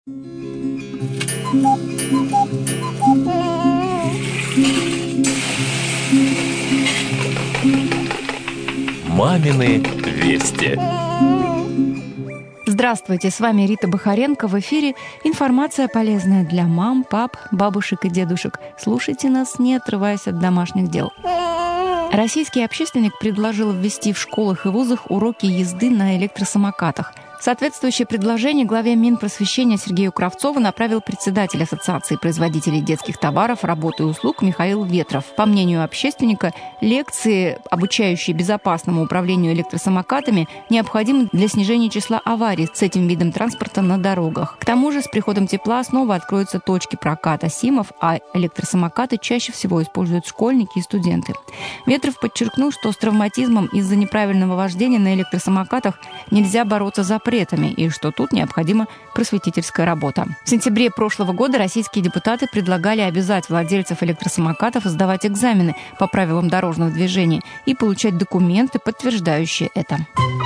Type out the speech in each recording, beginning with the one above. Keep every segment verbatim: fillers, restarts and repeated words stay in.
Мамины вести. Здравствуйте, с вами Рита Бахаренко. В эфире информация полезная для мам, пап, бабушек и дедушек. Слушайте нас, не отрываясь от домашних дел. Российский общественник предложил ввести в школах и вузах уроки езды на электросамокатах. Соответствующее предложение главе Минпросвещения Сергею Кравцову направил председатель Ассоциации производителей детских товаров, работы и услуг Михаил Ветров. По мнению общественника, лекции, обучающие безопасному управлению электросамокатами, необходимы для снижения числа аварий с этим видом транспорта на дорогах. К тому же с приходом тепла снова откроются точки проката СИМов, а электросамокаты чаще всего используют школьники и студенты. Ветров подчеркнул, что с травматизмом из-за неправильного вождения на электросамокатах нельзя бороться запретами, и что тут необходима просветительская работа. В сентябре прошлого года российские депутаты предлагали обязать владельцев электросамокатов сдавать экзамены по правилам дорожного движения и получать документы, подтверждающие это.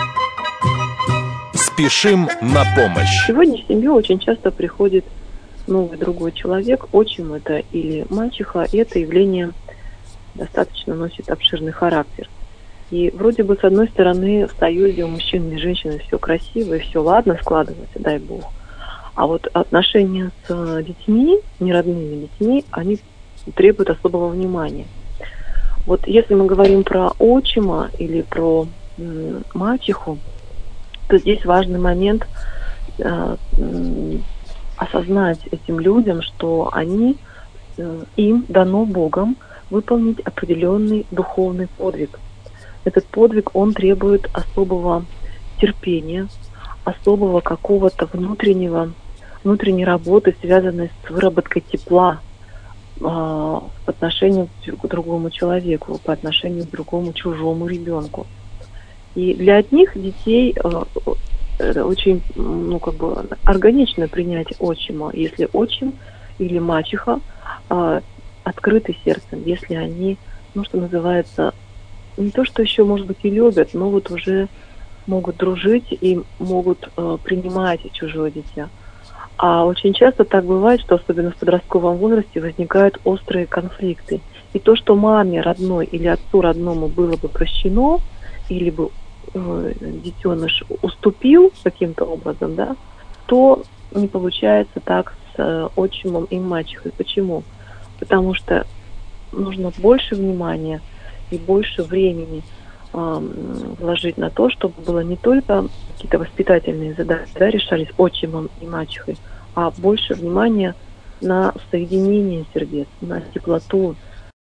Спешим на помощь. Сегодня в семью очень часто приходит новый другой человек, отчим это или мачеха, и это явление достаточно носит обширный характер. И вроде бы, с одной стороны, в союзе у мужчин и женщины все красиво и все ладно складывается, дай бог. А вот отношения с детьми, неродными детьми, они требуют особого внимания. Вот если мы говорим про отчима или про м, мачеху, то здесь важный момент э, э, осознать этим людям, что они, э, им дано Богом выполнить определенный духовный подвиг. Этот подвиг, он требует особого терпения, особого какого-то внутреннего, внутренней работы, связанной с выработкой тепла э, по отношению к другому человеку, по отношению к другому чужому ребенку. И для одних детей э, очень ну, как бы органично принять отчима, если отчим или мачеха э, открыты сердцем, если они, ну, что называется, не то, что еще, может быть, и любят, но вот уже могут дружить и могут э, принимать чужое дитя. А очень часто так бывает, что особенно в подростковом возрасте возникают острые конфликты. И то, что маме родной или отцу родному было бы прощено, или бы э, детеныш уступил каким-то образом, да, то не получается так с э, отчимом и мачехой. Почему? Потому что нужно больше внимания и больше времени э, вложить на то, чтобы было не только какие-то воспитательные задачи, да, решались отчимом и мачехой, а больше внимания на соединение сердец, на теплоту.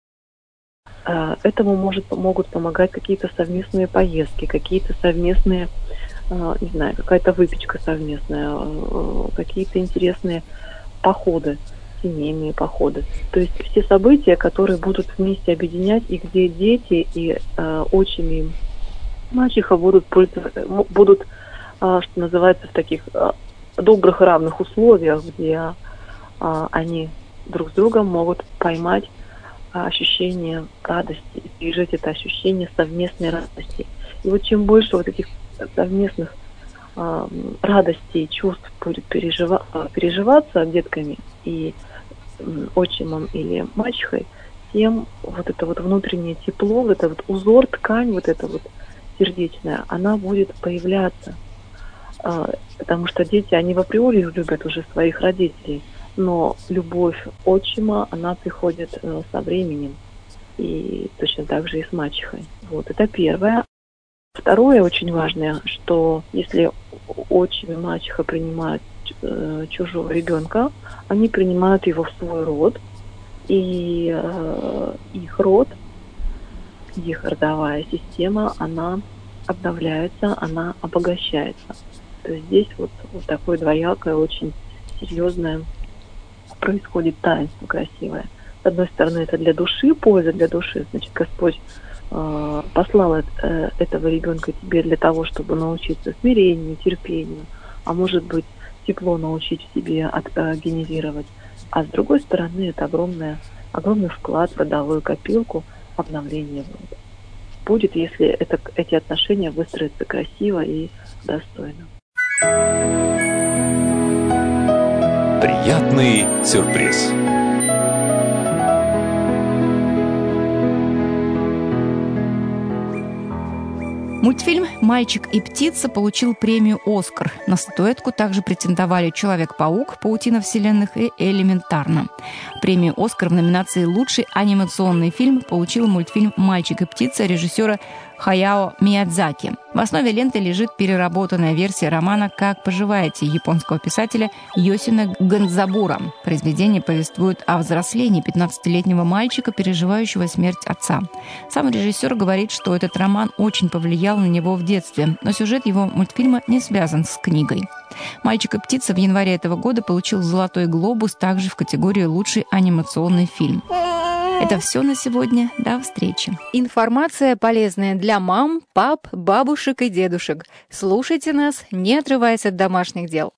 Э, этому может, могут помогать какие-то совместные поездки, какие-то совместные, э, не знаю, какая-то выпечка совместная, э, какие-то интересные походы, семейные походы. То есть все события, которые будут вместе объединять, и где дети и э, отчим и мачеха будут, будут э, что называется, в таких э, добрых и равных условиях, где э, они друг с другом могут поймать э, ощущение радости и пережить это ощущение совместной радости. И вот чем больше вот этих совместных э, радостей, чувств будет пережива, переживаться детками и отчимом или мачехой, тем вот это вот внутреннее тепло, вот это вот узор, ткань, вот эта вот сердечная, она будет появляться. Потому что дети, они в априори любят уже своих родителей, но любовь отчима, она приходит со временем. И точно так же и с мачехой. Вот, это первое. Второе очень важное, что если отчим и мачеха принимают чужого ребенка, они принимают его в свой род, и э, их род, их родовая система, она обновляется, она обогащается. То есть здесь вот, вот такое двоякое, очень серьезное происходит таинство красивое. С одной стороны, это для души, польза для души, значит, Господь э, послал э, этого ребенка тебе для того, чтобы научиться смирению, терпению, а может быть, тепло научить в себе от, э, генерировать. А с другой стороны, это огромное, огромный вклад в родовую копилку обновления рода. Будет, если это, эти отношения выстроятся красиво и достойно. Приятный сюрприз. Мультфильм «Мальчик и птица» получил премию «Оскар». На статуэтку также претендовали «Человек-паук», «Паутина вселенных» и «Элементарно». Премию «Оскар» в номинации «Лучший анимационный фильм» получил мультфильм «Мальчик и птица» режиссера Хаяо Миядзаки. В основе ленты лежит переработанная версия романа «Как поживаете» японского писателя Йосина Гандзабура. Произведение повествует о взрослении пятнадцатилетнего мальчика, переживающего смерть отца. Сам режиссер говорит, что этот роман очень повлиял на него в детстве, но сюжет его мультфильма не связан с книгой. «Мальчик и птица» в январе этого года получил «Золотой глобус» также в категории «Лучший анимационный фильм». Это все на сегодня. До встречи. Информация полезная для мам, пап, бабушек и дедушек. Слушайте нас, не отрываясь от домашних дел.